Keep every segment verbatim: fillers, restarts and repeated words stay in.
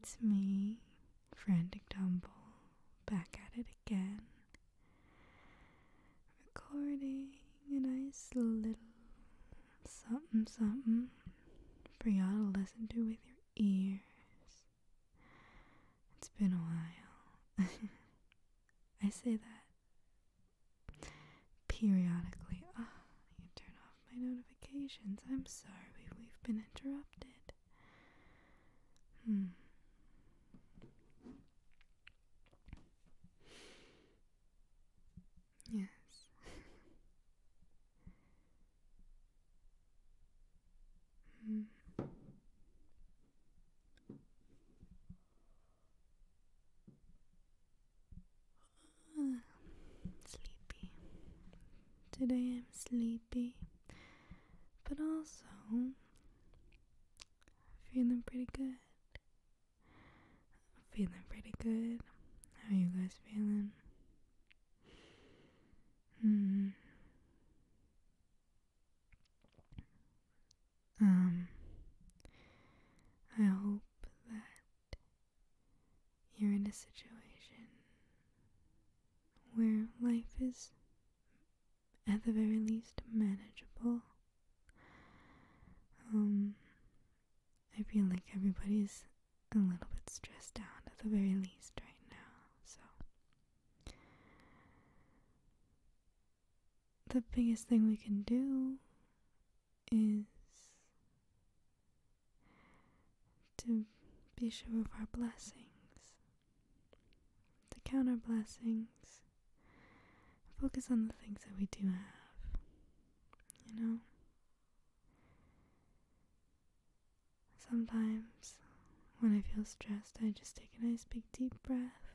It's me, Frantic Tumble, back at it again, recording a nice little something something for y'all to listen to with your ears. It's been a while. I say that periodically. Oh, you turn off my notifications. I'm sorry, we've been interrupted. Hmm. Yes. Hmm. Uh, sleepy. Today I'm sleepy, but also feeling pretty good. Feeling pretty good. How you guys feeling? Hmm. Um, I hope that you're in a situation where life is, at the very least, manageable. Um, I feel like everybody's a little bit stressed out at the very least right now, so the biggest thing we can do is to be sure of our blessings, to count our blessings, focus on the things that we do have, you know? Sometimes when I feel stressed, I just take a nice big deep breath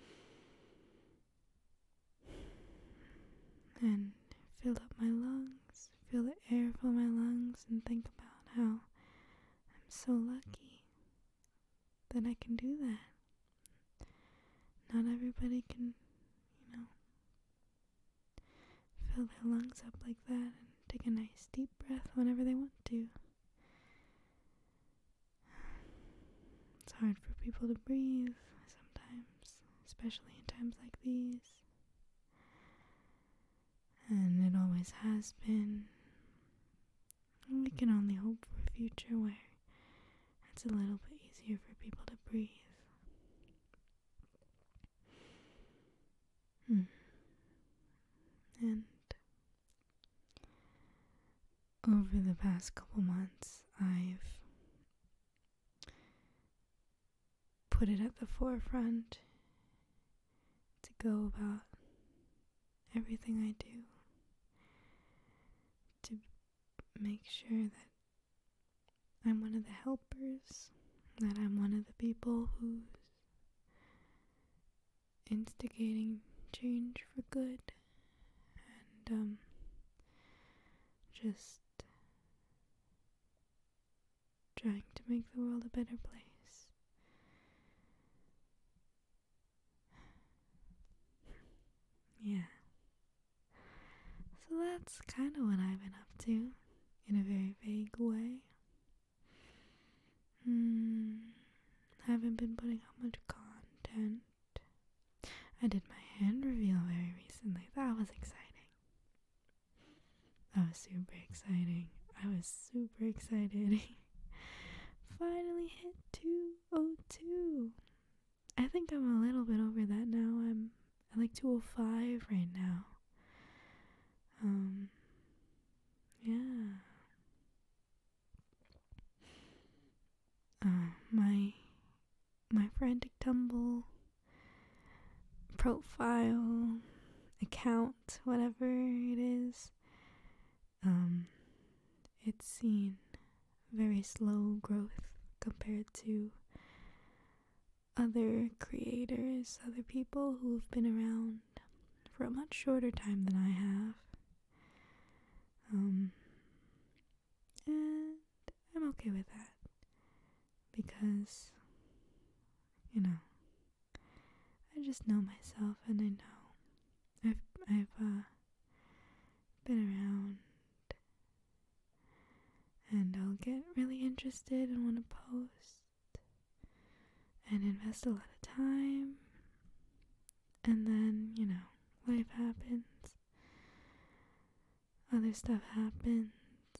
and fill up my lungs, feel the air fill my lungs, and think about how I'm so lucky that I can do that. Not everybody can, you know, fill their lungs up like that and take a nice deep breath whenever they want to. It's hard for people to breathe sometimes, especially in times like these. And it always has been. And we can only hope for a future where it's a little bit easier for people to breathe. Hmm. And over the past couple months, I've put it at the forefront to go about everything I do, to make sure that I'm one of the helpers, that I'm one of the people who's instigating change for good, and um, just trying to make the world a better place. Yeah. So that's kind of what I've been up to, in a very vague way. Hmm. Haven't been putting out much content. I did my hand reveal very recently. That was exciting. That was super exciting. I was super excited. Finally hit two oh two. I think I'm a little bit over that now. I'm at like two oh five right now. Um, yeah. Uh, my my Frantic Tumble profile, account, whatever it is, um, it's seen very slow growth compared to other creators, other people who've been around for a much shorter time than I have. Um, and I'm okay with that because, you know, I just know myself and I know I've I've uh, been around, and I'll get really interested and want to post, and invest a lot of time, and then, you know, life happens, other stuff happens,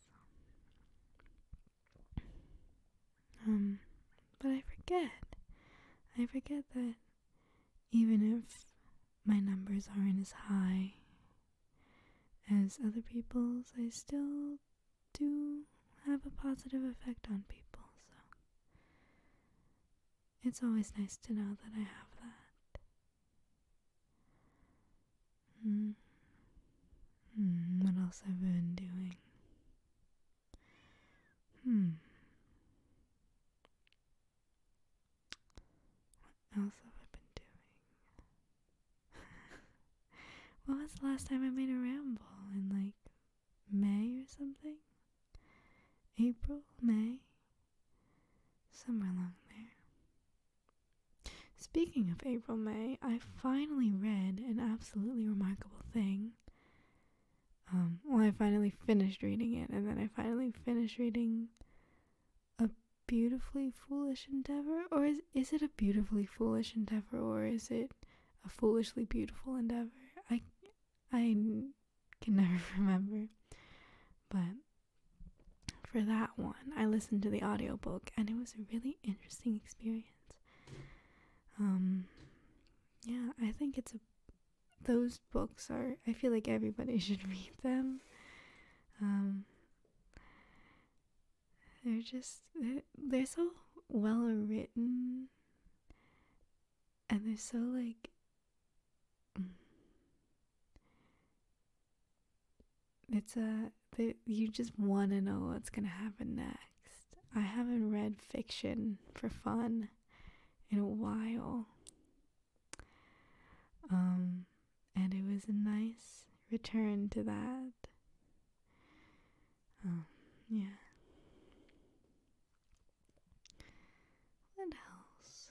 um, but I forget, I forget that even if my numbers aren't as high as other people's, I still do have a positive effect on people, so it's always nice to know that I have that. Mm. Hmm, what else have I been doing? Hmm. What else have I been doing? What was the last time I made a ramble? In like May or something? April? May? Somewhere along there. Speaking of April, May, I finally read an absolutely remarkable thing. Um, well, I finally finished reading it, and then I finally finished reading A Beautifully Foolish Endeavor? Or is, is it A Beautifully Foolish Endeavor, or is it A Foolishly Beautiful Endeavor? I, I can never remember. But for that one, I listened to the audiobook, and it was a really interesting experience. Um, yeah, I think it's a, those books are, I feel like everybody should read them. Um, they're just, they're, they're so well written, and they're so like, it's a, they, you just want to know what's gonna happen next. I haven't read fiction for fun in a while. Um, and it was a nice return to that. Um, yeah. What else?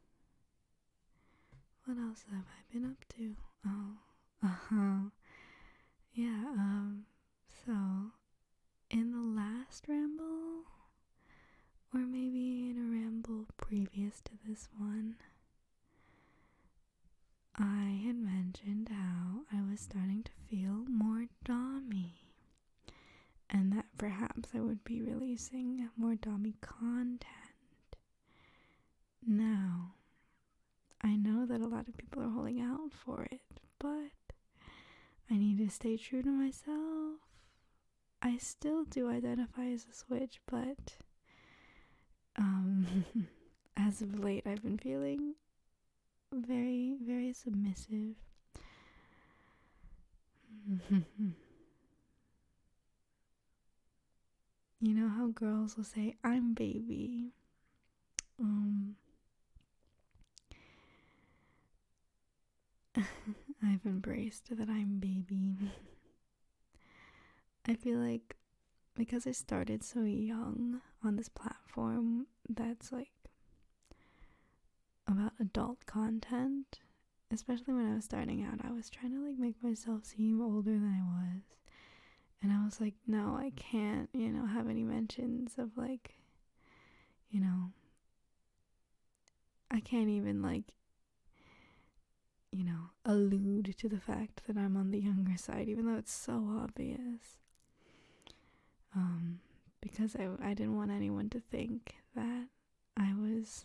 What else have I been up to? Oh, uh-huh. Yeah, um, so, in the last ramble, or maybe in a ramble previous to this one, I had mentioned how I was starting to feel more dommy, and that perhaps I would be releasing more dommy content. Now, I know that a lot of people are holding out for it, but I need to stay true to myself. I still do identify as a switch, but um, as of late, I've been feeling very, very submissive. You know how girls will say, I'm baby. Um, I've embraced that I'm baby. I feel like because I started so young on this platform that's like about adult content, especially when I was starting out, I was trying to like make myself seem older than I was. And I was like, no, I can't, you know, have any mentions of like, you know, I can't even like, you know, allude to the fact that I'm on the younger side, even though it's so obvious. Um, because I, I didn't want anyone to think that I was,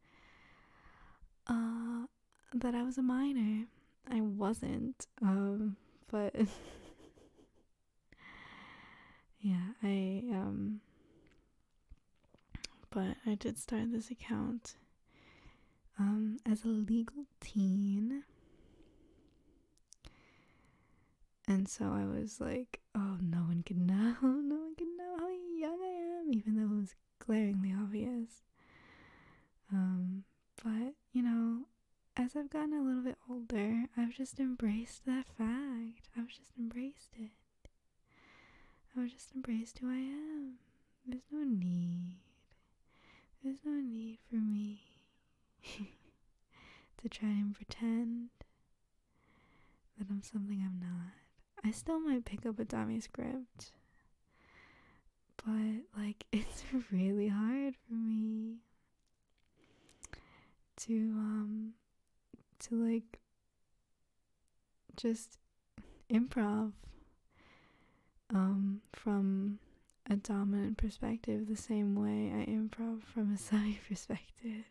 uh, that I was a minor. I wasn't, um, but yeah, I, um, but I did start this account, um, as a legal teen. And so I was like, oh, no one can know, no one can know how young I am, even though it was glaringly obvious. Um, but, you know, as I've gotten a little bit older, I've just embraced that fact. I've just embraced it. I've just embraced who I am. There's no need. There's no need for me to try and pretend that I'm something I'm not. I still might pick up a dummy script, but like it's really hard for me. to um to like just improv um from a dominant perspective the same way I improv from a side perspective.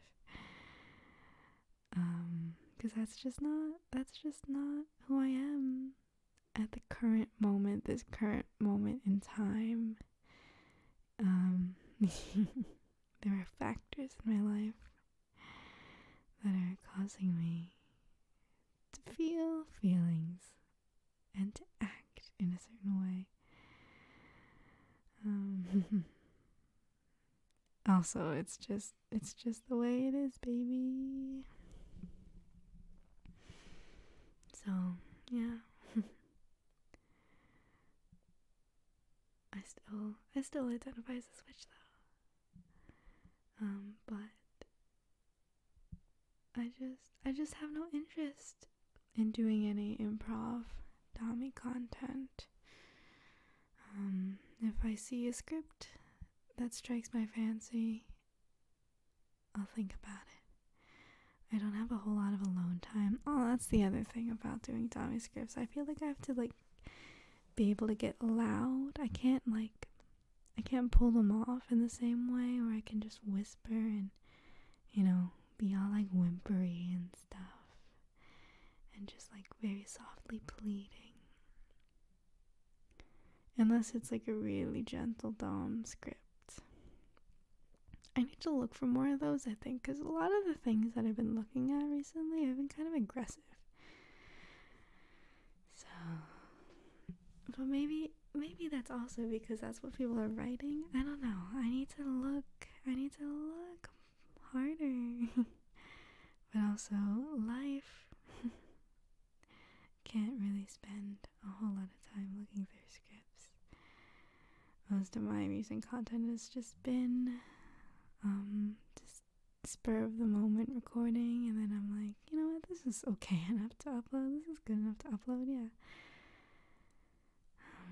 Um, because that's just not that's just not who I am at the current moment, this current moment in time. Um, there are factors in my life that are causing me to feel feelings and to act in a certain way. Um, also, it's just it's just the way it is, baby. So, yeah. I still I still identify as a switch though. Um, but I just I just have no interest in doing any improv Dami content. Um, if I see a script that strikes my fancy, I'll think about it. I don't have a whole lot of alone time. Oh, that's the other thing about doing Dami scripts. I feel like I have to like be able to get loud. I can't like I can't pull them off in the same way where I can just whisper and, you know, be all like whimpery and stuff and just like very softly pleading. Unless it's like a really gentle dom script. I need to look for more of those, I think, because a lot of the things that I've been looking at recently have been kind of aggressive. So, but maybe, maybe that's also because that's what people are writing. I don't know. I need to look, I need to look harder. But also, life can't really spend a whole lot of time looking through scripts. Most of my recent content has just been um, just spur of the moment recording, and then I'm like, you know what, this is okay enough to upload, this is good enough to upload, yeah. Um,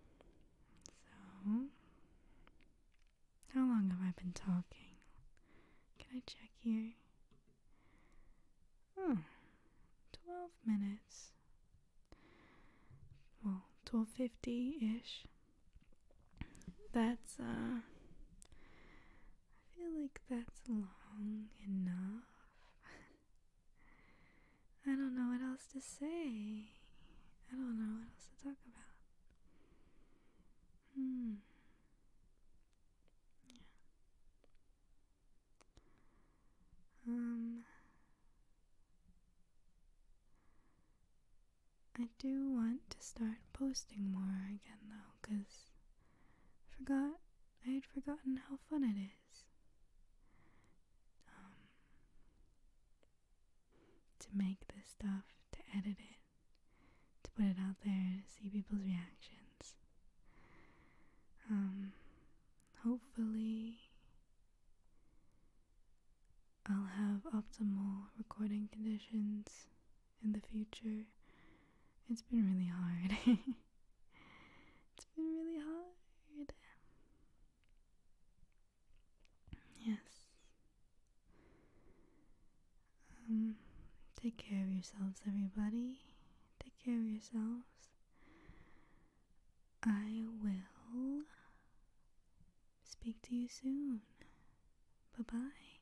so, how long have I been talking? Can I check here? Oh, twelve minutes. Well, twelve fifty-ish. That's, uh, I feel like that's long enough. I don't know what else to say. I don't know what else to talk about. Hmm. Yeah. Um. I do want to start posting more again though, because I forgot, I had forgotten how fun it is. Um, to make this stuff, to edit it, to put it out there, to see people's reactions. Um, hopefully I'll have optimal recording conditions in the future. It's been really hard. It's been really hard. Yes. Um, take care of yourselves, everybody. Take care of yourselves. I will speak to you soon. Bye-bye.